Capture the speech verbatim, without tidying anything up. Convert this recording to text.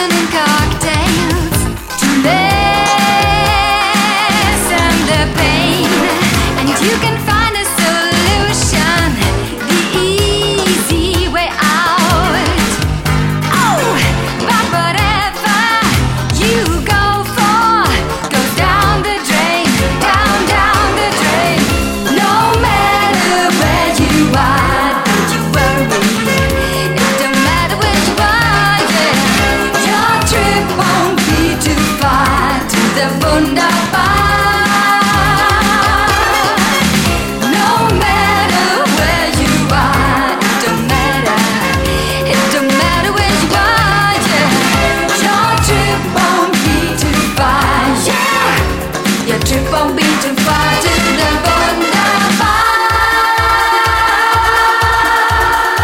fun and cocktails to lessen the pain. And if you can find a solution, the easy way out. Oh, but whatever you go for goes down the drain, down, down the drain. No matter where you are, don't you worry. It don't matter where you are, yeah. Your trip won't be too far to the wunderbar. No matter where you are, it don't matter. It don't matter where you are, yeah. Your trip won't be too far, yeah. Your trip won't be too far.